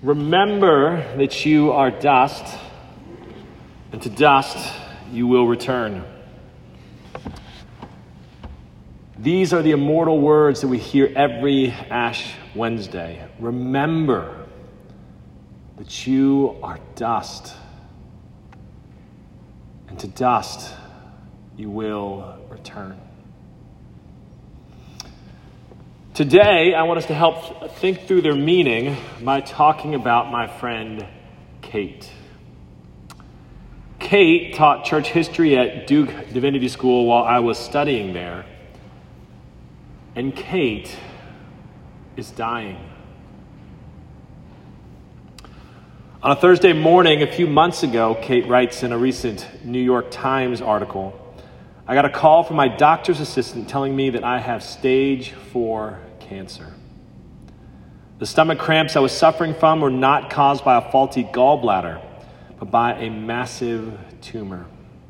Remember that you are dust, and to dust you will return. These are the immortal words that we hear every Ash Wednesday. Remember that you are dust, and to dust you will return. Today, I want us to help think through their meaning by talking about my friend Kate. Kate taught church history at Duke Divinity School while I was studying there. And Kate is dying. On a Thursday morning, a few months ago, Kate writes in a recent New York Times article, I got a call from my doctor's assistant telling me that I have stage 4 cancer. The stomach cramps I was suffering from were not caused by a faulty gallbladder, but by a massive tumor.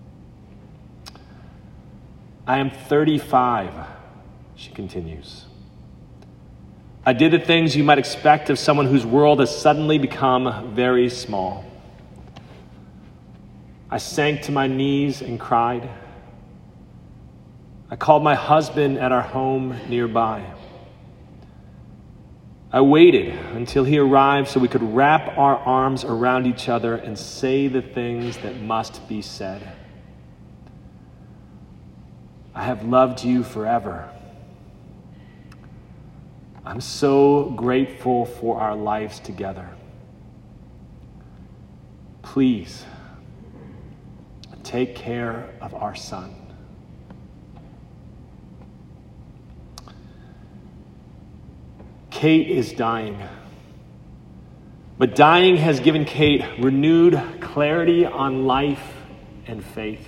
I am 35, she continues. I did the things you might expect of someone whose world has suddenly become very small. I sank to my knees and cried. I called my husband at our home nearby. I waited until he arrived so we could wrap our arms around each other and say the things that must be said. I have loved you forever. I'm so grateful for our lives together. Please take care of our son. Kate is dying. But dying has given Kate renewed clarity on life and faith.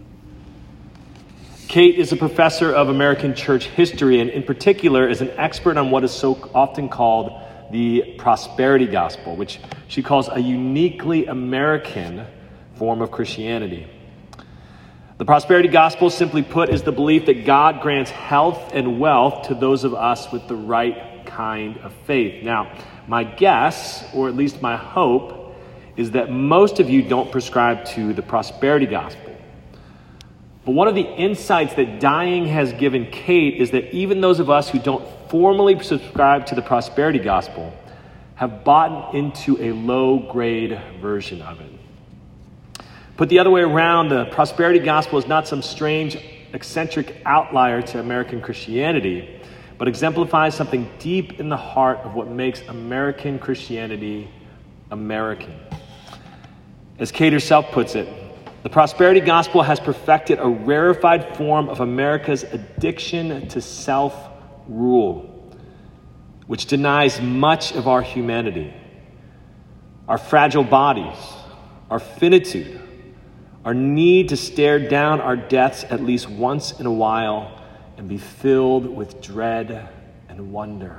Kate is a professor of American church history and in particular is an expert on what is so often called the prosperity gospel, which she calls a uniquely American form of Christianity. The prosperity gospel, simply put, is the belief that God grants health and wealth to those of us with the right kind of faith. Now, my guess, or at least my hope, is that most of you don't prescribe to the prosperity gospel. But one of the insights that dying has given Kate is that even those of us who don't formally subscribe to the prosperity gospel have bought into a low-grade version of it. Put the other way around, the prosperity gospel is not some strange, eccentric outlier to American Christianity, but exemplifies something deep in the heart of what makes American Christianity American. As Kate herself puts it, the prosperity gospel has perfected a rarefied form of America's addiction to self-rule, which denies much of our humanity, our fragile bodies, our finitude, our need to stare down our deaths at least once in a while and be filled with dread and wonder.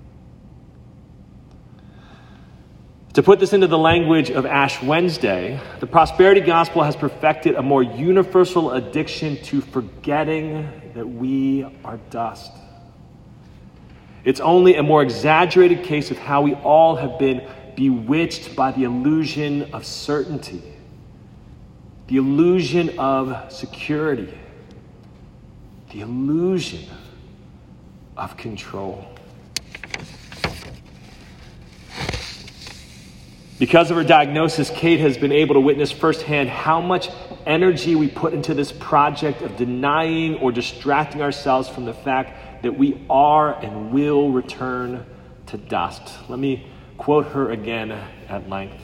To put this into the language of Ash Wednesday, the prosperity gospel has perfected a more universal addiction to forgetting that we are dust. It's only a more exaggerated case of how we all have been bewitched by the illusion of certainty, the illusion of security, the illusion of control. Because of her diagnosis, Kate has been able to witness firsthand how much energy we put into this project of denying or distracting ourselves from the fact that we are and will return to dust. Let me quote her again at length.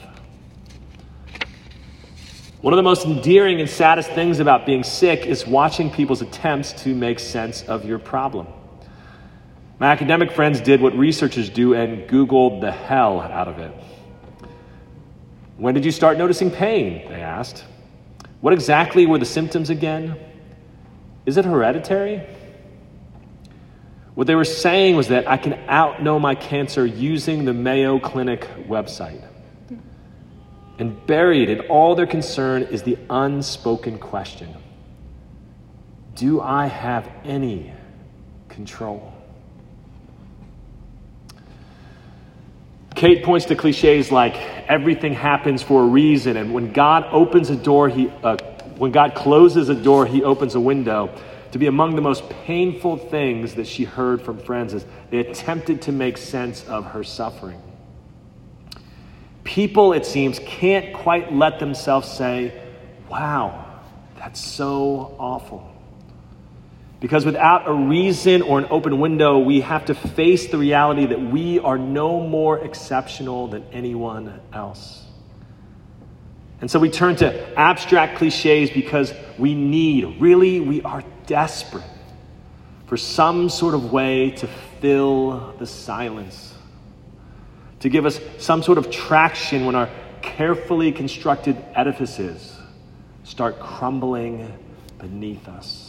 One of the most endearing and saddest things about being sick is watching people's attempts to make sense of your problem. My academic friends did what researchers do and Googled the hell out of it. When did you start noticing pain? They asked. What exactly were the symptoms again? Is it hereditary? What they were saying was that I can outknow my cancer using the Mayo Clinic website. And buried in all their concern is the unspoken question: do I have any control? Kate points to cliches like everything happens for a reason, and when God opens a door, when God closes a door, he opens a window, to be among the most painful things that she heard from friends as they attempted to make sense of her suffering. People, it seems, can't quite let themselves say, wow, that's so awful. Because without a reason or an open window, we have to face the reality that we are no more exceptional than anyone else. And so we turn to abstract cliches because we are desperate for some sort of way to fill the silence, to give us some sort of traction when our carefully constructed edifices start crumbling beneath us.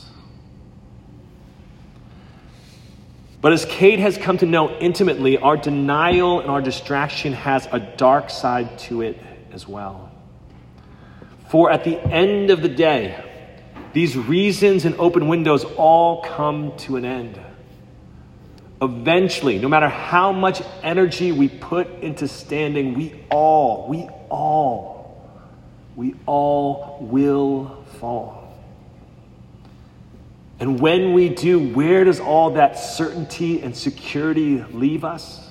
But as Kate has come to know intimately, our denial and our distraction has a dark side to it as well. For at the end of the day, these reasons and open windows all come to an end. Eventually, no matter how much energy we put into standing, we all will fall. And when we do, where does all that certainty and security leave us?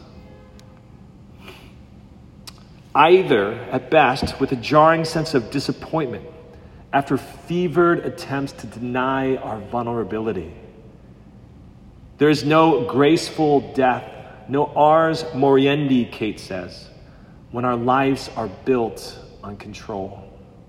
Either, at best, with a jarring sense of disappointment after fevered attempts to deny our vulnerability. There is no graceful death, no ars moriendi, Kate says, when our lives are built on control.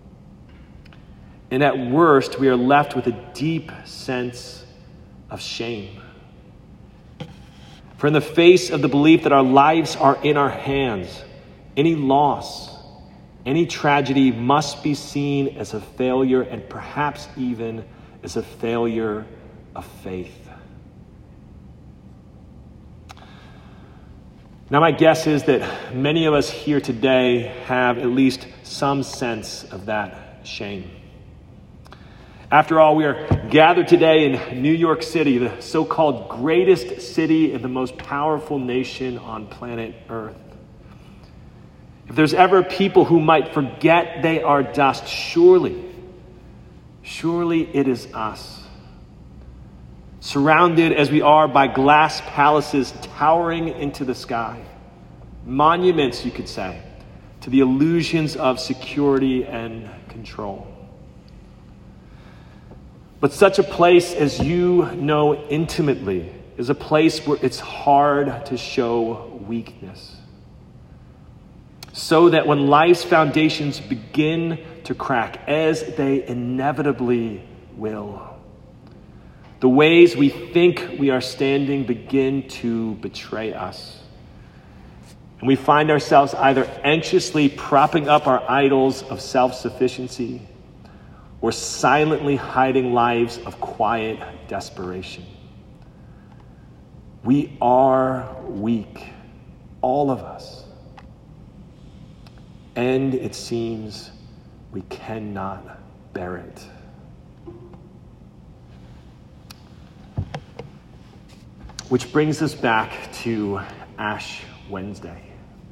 And at worst, we are left with a deep sense of shame. For in the face of the belief that our lives are in our hands, any loss, any tragedy must be seen as a failure, and perhaps even as a failure of faith. Now, my guess is that many of us here today have at least some sense of that shame. After all, we are gathered today in New York City, the so-called greatest city in the most powerful nation on planet Earth. If there's ever people who might forget they are dust, surely it is us. Surrounded as we are by glass palaces towering into the sky. Monuments, you could say, to the illusions of security and control. But such a place, as you know intimately, is a place where it's hard to show weakness. So that when life's foundations begin to crack, as they inevitably will, the ways we think we are standing begin to betray us. And we find ourselves either anxiously propping up our idols of self-sufficiency or silently hiding lives of quiet desperation. We are weak, all of us. And it seems we cannot bear it. Which brings us back to Ash Wednesday.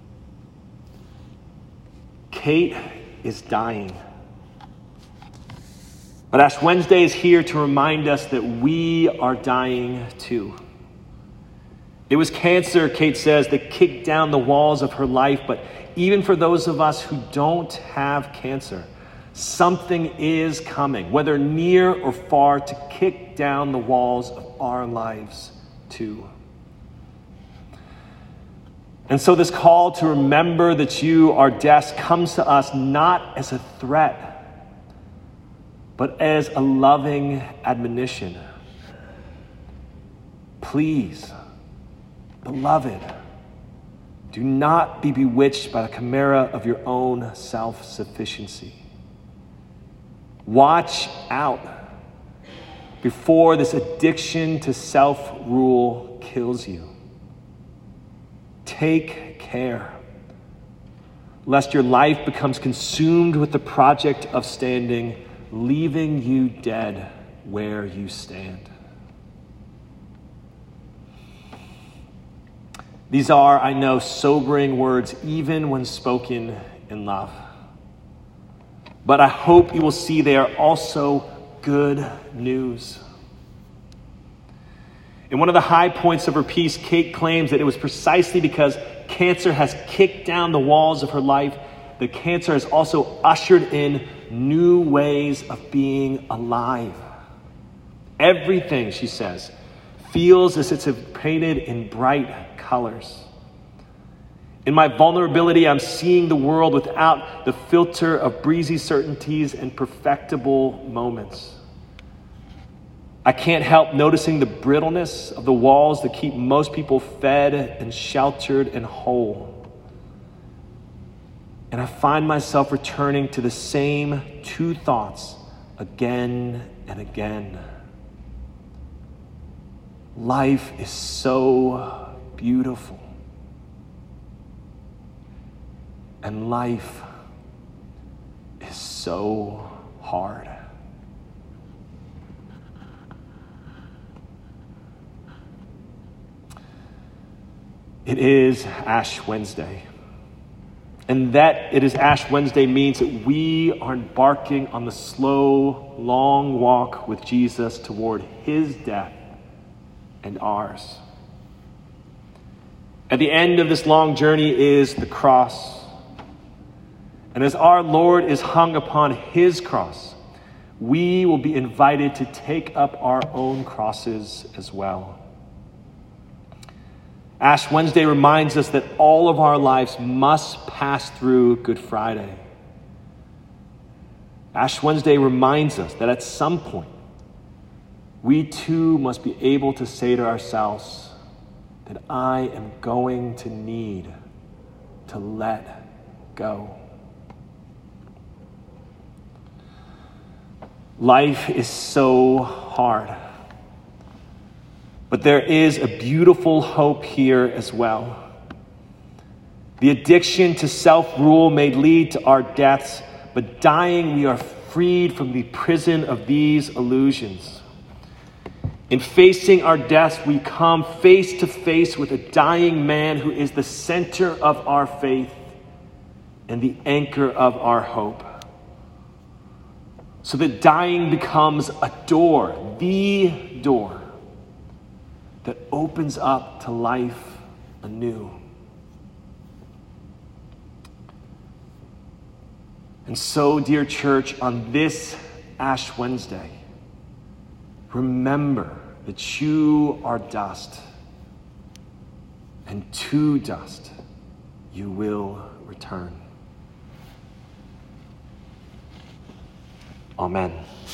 Kate is dying. But Ash Wednesday is here to remind us that we are dying too. It was cancer, Kate says, that kicked down the walls of her life, but even for those of us who don't have cancer, something is coming, whether near or far, to kick down the walls of our lives too. And so this call to remember that you are death comes to us not as a threat, but as a loving admonition. Please, beloved, do not be bewitched by the chimera of your own self-sufficiency. Watch out before this addiction to self-rule kills you. Take care, lest your life becomes consumed with the project of standing, leaving you dead where you stand. These are, I know, sobering words, even when spoken in love. But I hope you will see they are also good news. In one of the high points of her piece, Kate claims that it was precisely because cancer has kicked down the walls of her life that cancer has also ushered in new ways of being alive. Everything, she says, feels as if it's painted in bright colors. In my vulnerability, I'm seeing the world without the filter of breezy certainties and perfectible moments. I can't help noticing the brittleness of the walls that keep most people fed and sheltered and whole. And I find myself returning to the same two thoughts again and again. Life is so beautiful. And life is so hard. It is Ash Wednesday. And that it is Ash Wednesday means that we are embarking on the slow, long walk with Jesus toward his death and ours. At the end of this long journey is the cross. And as our Lord is hung upon his cross, we will be invited to take up our own crosses as well. Ash Wednesday reminds us that all of our lives must pass through Good Friday. Ash Wednesday reminds us that at some point, we too must be able to say to ourselves that I am going to need to let go. Life is so hard. But there is a beautiful hope here as well. The addiction to self-rule may lead to our deaths, but dying, we are freed from the prison of these illusions. In facing our deaths, we come face to face with a dying man who is the center of our faith and the anchor of our hope. So that dying becomes a door, the door, that opens up to life anew. And so, dear church, on this Ash Wednesday, remember that you are dust, and to dust you will return. Amen.